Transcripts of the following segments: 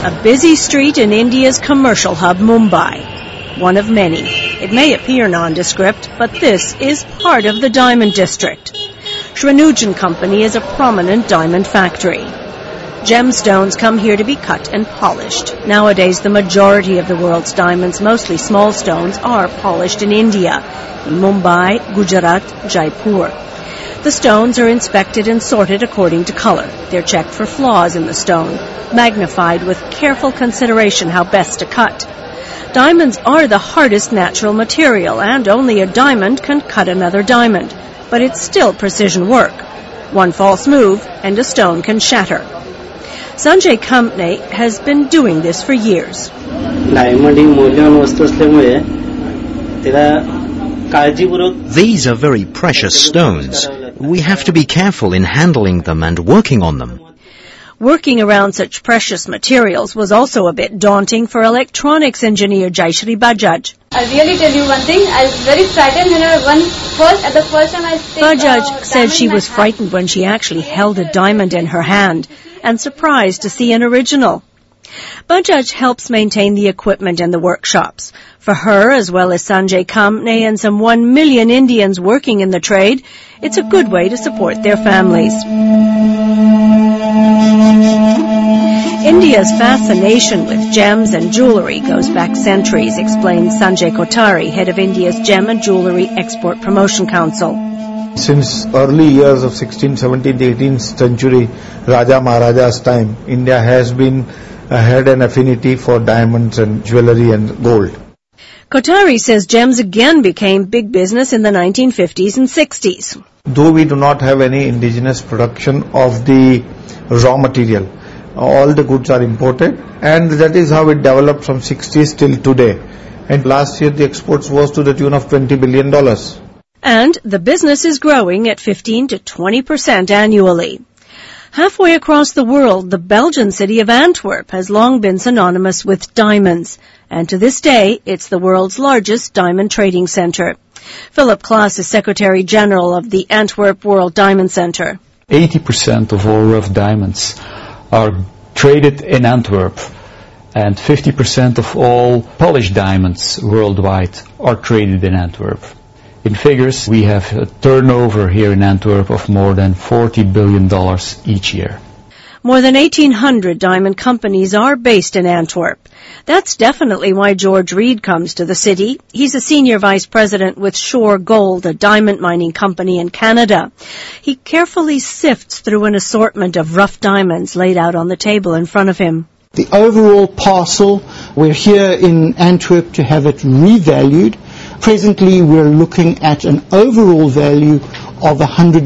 A busy street in India's commercial hub, Mumbai. One of many. It may appear nondescript, but this is part of the diamond district. Shrinujan Company is a prominent diamond factory. Gemstones come here to be cut and polished. Nowadays, the majority of the world's diamonds, mostly small stones, are polished in India, in Mumbai, Gujarat, Jaipur. The stones are inspected and sorted according to color. They're checked for flaws in the stone, magnified with careful consideration how best to cut. Diamonds are the hardest natural material, and only a diamond can cut another diamond. But it's still precision work. One false move, and a stone can shatter. Sanjay Kamne has been doing this for years. These are very precious stones. We have to be careful in handling them and working on them. Working around such precious materials was also a bit daunting for electronics engineer Jayashree Bajaj. I'll really tell you one thing. I was very frightened at the first time I saw Bajaj said she was frightened when she actually held a diamond in her hand and surprised to see an original. Bajaj helps maintain the equipment in the workshops. For her, as well as Sanjay Kamne and some 1 million Indians working in the trade, it's a good way to support their families. India's fascination with gems and jewellery goes back centuries, explains Sanjay Kothari, head of India's Gem and Jewellery Export Promotion Council. Since early years of 16th, 17th, 18th century, Raja Maharaja's time, India has been had an affinity for diamonds and jewellery and gold. Kothari says gems again became big business in the 1950s and 60s. Though we do not have any indigenous production of the raw material, all the goods are imported, and that is how it developed from 60s till today. And last year the exports was to the tune of $20 billion. And the business is growing at 15 to 20% annually. Halfway across the world, the Belgian city of Antwerp has long been synonymous with diamonds. And to this day, it's the world's largest diamond trading center. Philip Klaas is Secretary General of the Antwerp World Diamond Center. 80% of all rough diamonds are traded in Antwerp, and 50% of all polished diamonds worldwide are traded in Antwerp. In figures, we have a turnover here in Antwerp of more than $40 billion each year. More than 1,800 diamond companies are based in Antwerp. That's definitely why George Reed comes to the city. He's a senior vice president with Shore Gold, a diamond mining company in Canada. He carefully sifts through an assortment of rough diamonds laid out on the table in front of him. The overall parcel, we're here in Antwerp to have it revalued. Presently, we're looking at an overall value of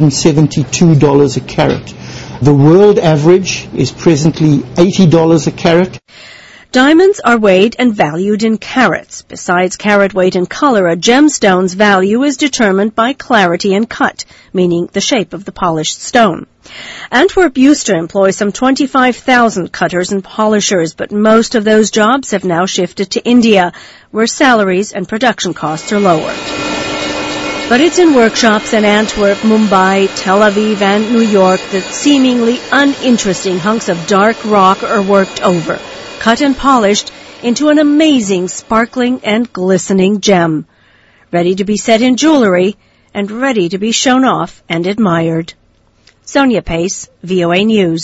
$172 a carat. The world average is presently $80 a carat. Diamonds are weighed and valued in carats. Besides carat weight and color, a gemstone's value is determined by clarity and cut, meaning the shape of the polished stone. Antwerp used to employ some 25,000 cutters and polishers, but most of those jobs have now shifted to India, where salaries and production costs are lower. But it's in workshops in Antwerp, Mumbai, Tel Aviv, and New York that seemingly uninteresting hunks of dark rock are worked over, cut and polished into an amazing, sparkling and glistening gem, ready to be set in jewellery and ready to be shown off and admired. Sonia Pace, VOA News.